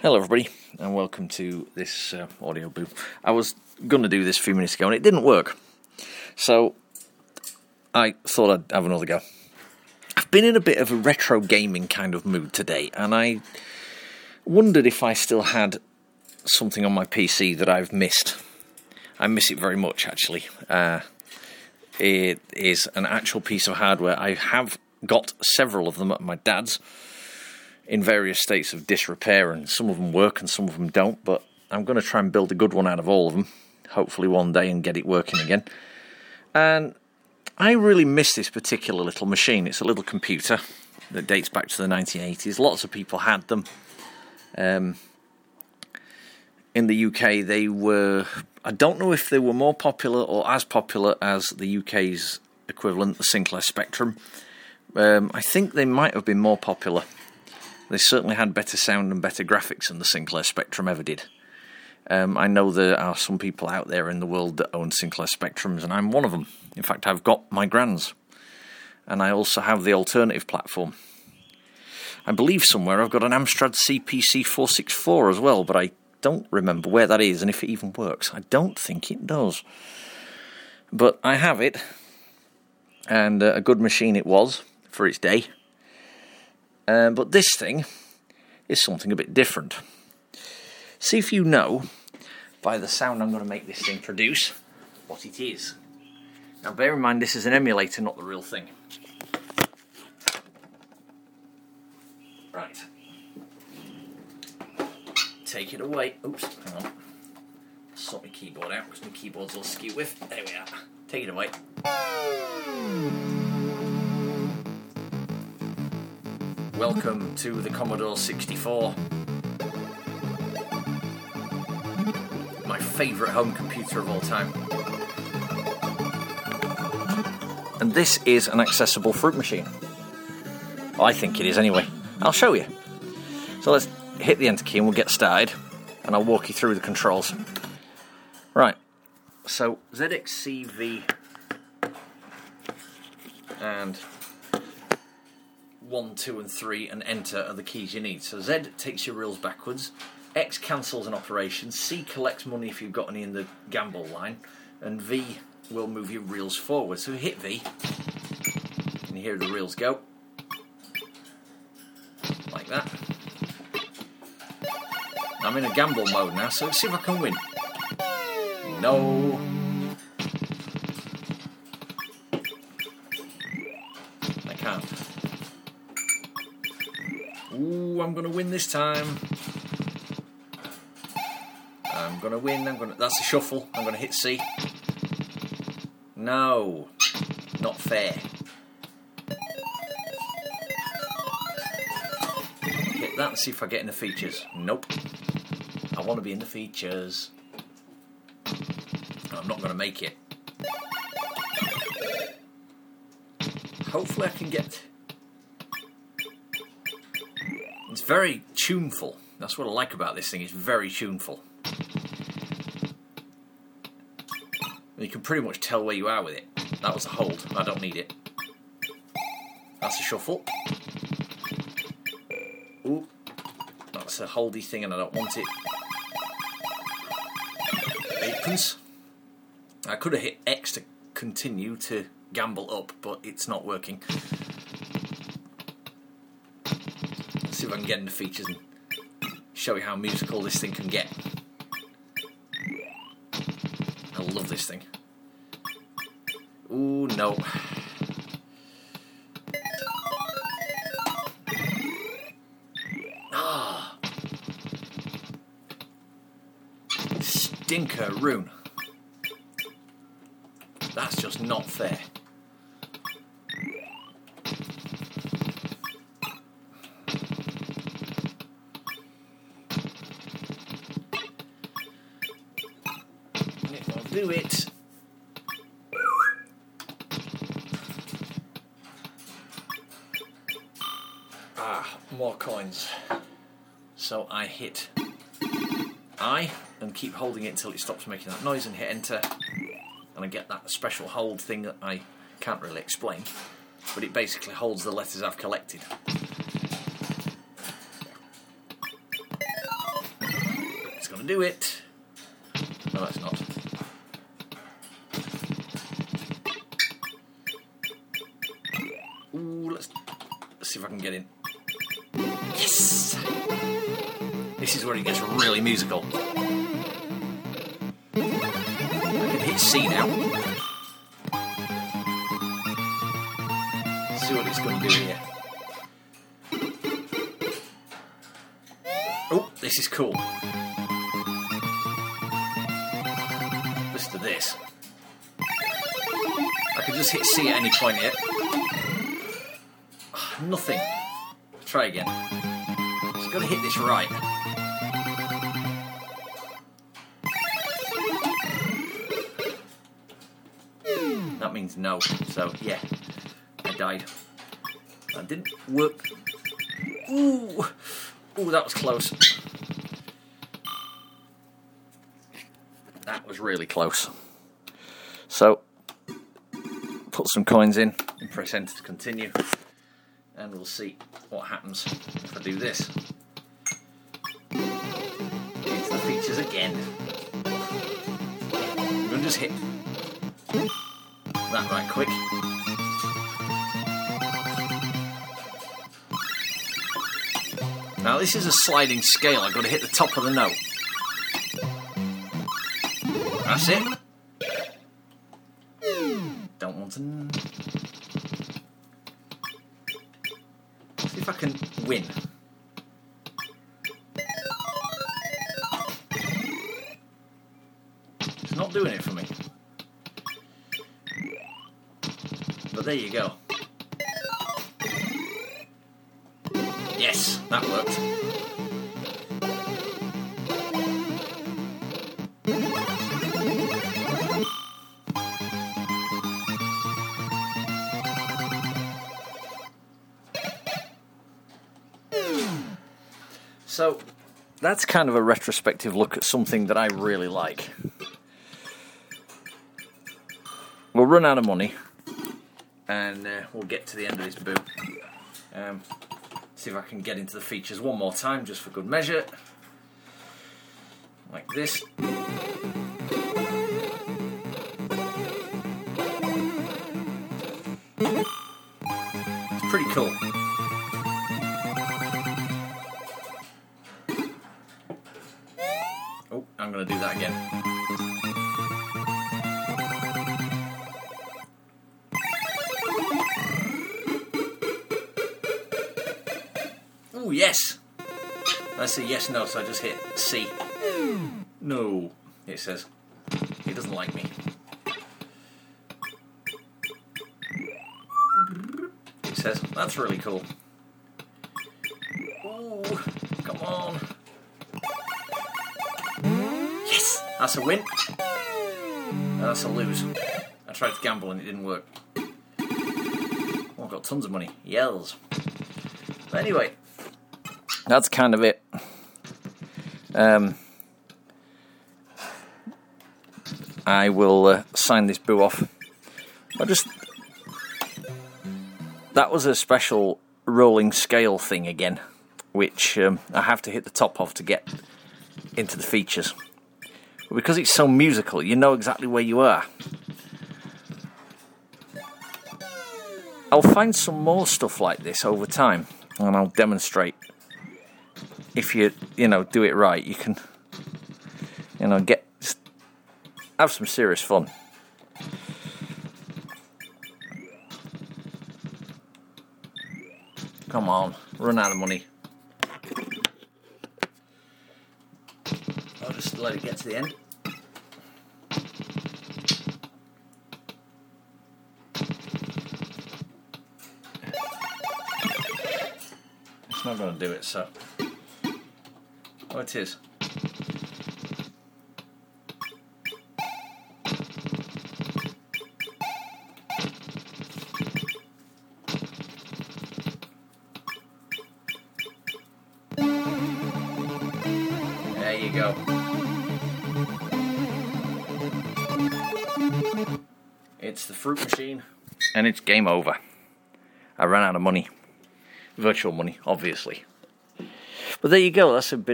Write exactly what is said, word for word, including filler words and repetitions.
Hello everybody, and welcome to this uh, audio booth. I was going to do this a few minutes ago and it didn't work, so I thought I'd have another go. I've been in a bit of a retro gaming kind of mood today, and I wondered if I still had something on my P C that I've missed. I miss it very much, actually. Uh, it is an actual piece of hardware. I have got several of them at my dad's, in various states of disrepair, and some of them work and some of them don't, but I'm going to try and build a good one out of all of them, hopefully one day, and get it working again. And I really miss this particular little machine. It's a little computer that dates back to the nineteen eighties. Lots of people had them. Um, in the U K, they were, I don't know if they were more popular or as popular as the U K's equivalent, the Sinclair Spectrum. Um, I think they might have been more popular. They certainly had better sound and better graphics than the Sinclair Spectrum ever did. Um, I know there are some people out there in the world that own Sinclair Spectrums, and I'm one of them. In fact, I've got my Grand's. And I also have the alternative platform. I believe somewhere I've got an Amstrad C P C four sixty-four as well, but I don't remember where that is and if it even works. I don't think it does. But I have it, and uh, a good machine it was for its day. Uh, but this thing is something a bit different. See if you know, by the sound I'm going to make this thing produce, what it is. Now bear in mind this is an emulator, not the real thing. Right. Take it away. Oops, hang on. Sort my keyboard out because my keyboard's all skew with. There we are. Take it away. Welcome to the Commodore sixty-four, my favourite home computer of all time. And this is an accessible fruit machine. Well, I think it is anyway. I'll show you. So let's hit the enter key and we'll get started, and I'll walk you through the controls. Right, so Z X C V and one, two and three and enter are the keys you need. So Z takes your reels backwards, X cancels an operation, C collects money if you've got any in the gamble line, and V will move your reels forward. So hit V, and you hear the reels go, like that. I'm in a gamble mode now, so let's see if I can win. No. I can't. Ooh, I'm going to win this time. I'm going to win. I'm going to... That's a shuffle. I'm going to hit C. No. Not fair. Hit that and see if I get in the features. Nope. I want to be in the features. I'm not going to make it. Hopefully I can get... It's very tuneful. That's what I like about this thing. It's very tuneful. You can pretty much tell where you are with it. That was a hold. I don't need it. That's a shuffle. Ooh. That's a holdy thing and I don't want it. Opens. I could have hit X to continue to gamble up, but it's not working. Let's see if I can get into features and show you how musical this thing can get. I love this thing. Ooh, no. Ah. Stinker-roon. That's just not fair. And if I'll do it... Ah, more coins. So I hit I and keep holding it until it stops making that noise and hit enter. And I get that special hold thing that I can't really explain, but it basically holds the letters I've collected. do it. No, it's not. Ooh, let's, let's see if I can get in. Yes! This is where it gets really musical. I can hit C now. Let's see what it's going to do here. Oh, this is cool. Listen to this. I can just hit C at any point here. Nothing. Try again. Just got to hit this right. That means no. So yeah, I died. That didn't work. Ooh, ooh, that was close. That was really close. So put some coins in and press enter to continue. And we'll see what happens if I do this. Into the features again. I'm going to just hit that right quick. Now this is a sliding scale. I've got to hit the top of the note. That's it. Don't want to... See if I can win. It's not doing it for me. But there you go. Yes, that worked. So, that's kind of a retrospective look at something that I really like. We'll run out of money, and uh, we'll get to the end of this boot. Um, see if I can get into the features one more time, just for good measure. Like this. It's pretty cool. Oh, I'm going to do that again. Oh, yes! Let's see, yes, no, so I just hit C. No, it says. He doesn't like me. It says, that's really cool. Oh, come on. Yes! That's a win. No, that's a lose. I tried to gamble and it didn't work. Oh, I've got tons of money. Yells. But anyway, that's kind of it. Um, I will uh, sign this boo off. I just... That was a special rolling scale thing again, which um, I have to hit the top of to get into the features. But because it's so musical, you know exactly where you are. I'll find some more stuff like this over time, and I'll demonstrate. If you, you know, do it right, you can, you know, get, have some serious fun. Come on, run out of money. I'll just let it get to the end. It's not going to do it, so... Oh, it is. There you go. It's the fruit machine, and it's game over. I ran out of money. Virtual money, obviously. But there you go, that's a bit